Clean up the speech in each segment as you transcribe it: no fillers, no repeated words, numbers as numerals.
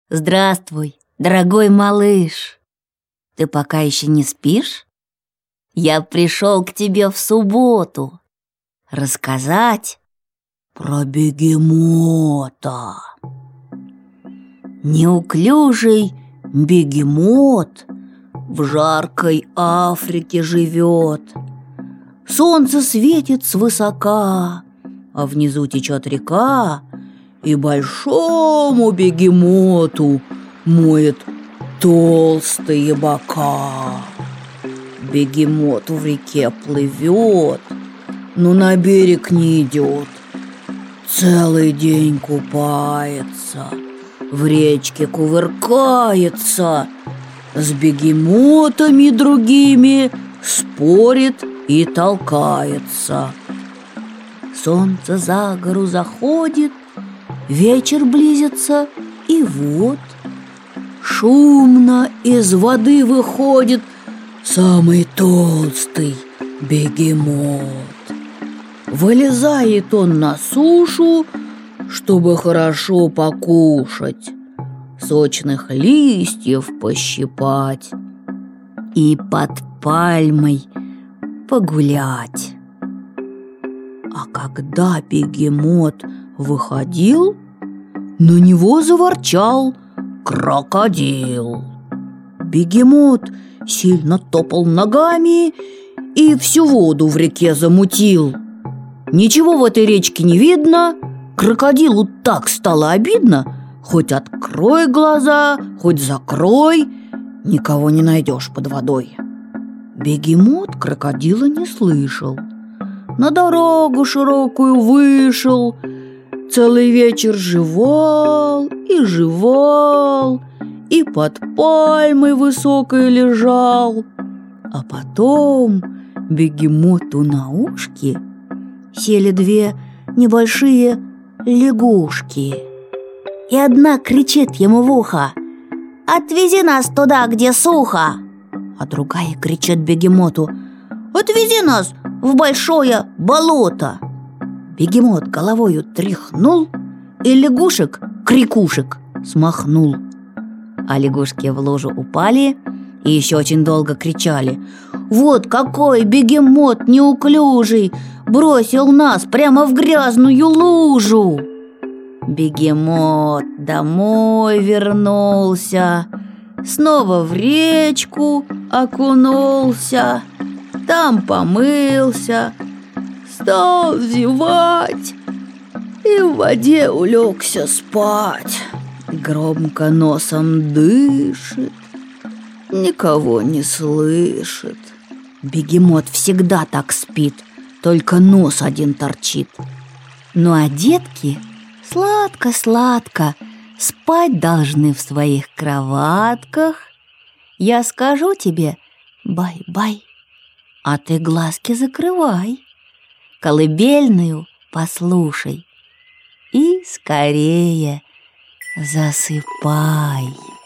Здравствуй, дорогой малыш. Ты пока еще не спишь? Я пришел к тебе в субботу рассказать про бегемота. Неуклюжий бегемот в жаркой Африке живет. Солнце светит свысока, а внизу течет река, и большому бегемоту моет толстые бока. Бегемот в реке плывет, но на берег не идет. Целый день купается, в речке кувыркается, с бегемотами другими спорит и толкается. Солнце за гору заходит, вечер близится, и вот шумно из воды выходит самый толстый бегемот. Вылезает он на сушу, чтобы хорошо покушать, сочных листьев пощипать и под пальмой погулять. А когда бегемот выходил, на него заворчал крокодил. Бегемот сильно топал ногами и всю воду в реке замутил. Ничего в этой речке не видно. Крокодилу так стало обидно. Хоть открой глаза, хоть закрой, никого не найдешь под водой. Бегемот крокодила не слышал. На дорогу широкую вышел, целый вечер жевал и жевал, и под пальмой высокой лежал. А потом бегемоту на ушки сели две небольшие лягушки. И одна кричит ему в ухо: «Отвези нас туда, где сухо!» А другая кричит бегемоту: «Отвези нас в большое болото!» Бегемот головою тряхнул и лягушек-крикушек смахнул. А лягушки в лужу упали и еще очень долго кричали: «Вот какой бегемот неуклюжий! Бросил нас прямо в грязную лужу!» Бегемот домой вернулся, снова в речку окунулся, там помылся, стал зевать и в воде улегся спать. Громко носом дышит, никого не слышит. Бегемот всегда так спит, только нос один торчит. Ну а детки сладко-сладко спать должны в своих кроватках. Я скажу тебе бай-бай, а ты глазки закрывай, колыбельную послушай и скорее засыпай.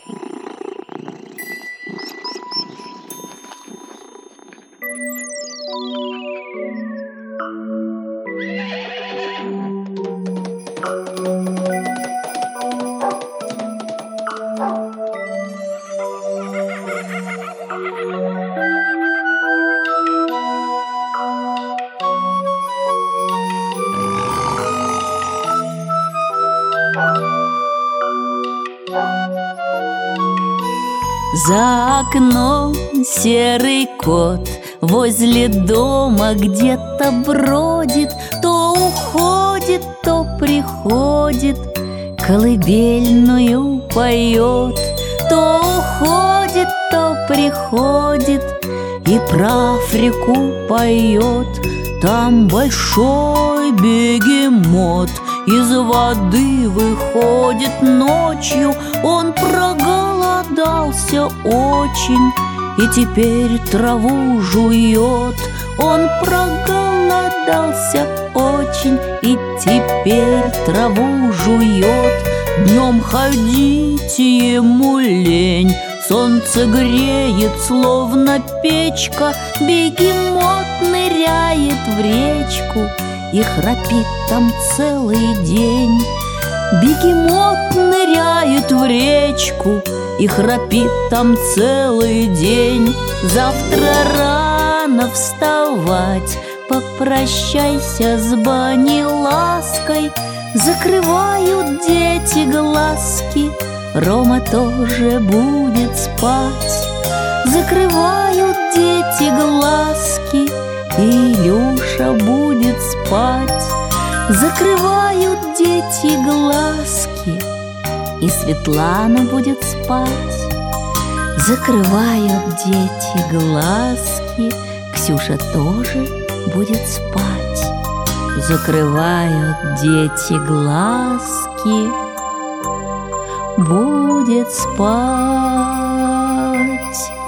За окном серый кот возле дома где-то бродит, то уходит, то приходит, колыбельную поет, то уходит, то приходит и про Африку поет. Там большой бегемот из воды выходит ночью, он проголодался очень и теперь траву жует. Он проголодался очень и теперь траву жует. Днем ходить ему лень, солнце греет, словно печка. Бегемот ныряет в речку и храпит там целый день. Бегемот ныряет в речку и храпит там целый день. Завтра рано вставать, попрощайся с Бани лаской. Закрывают дети глазки, Рома тоже будет спать. Закрывают дети глазки, и Илюша будет спать. Закрывают дети глазки, и Светлана будет спать. Закрывают дети глазки, Ксюша тоже будет спать. Закрывают дети глазки, будет спать.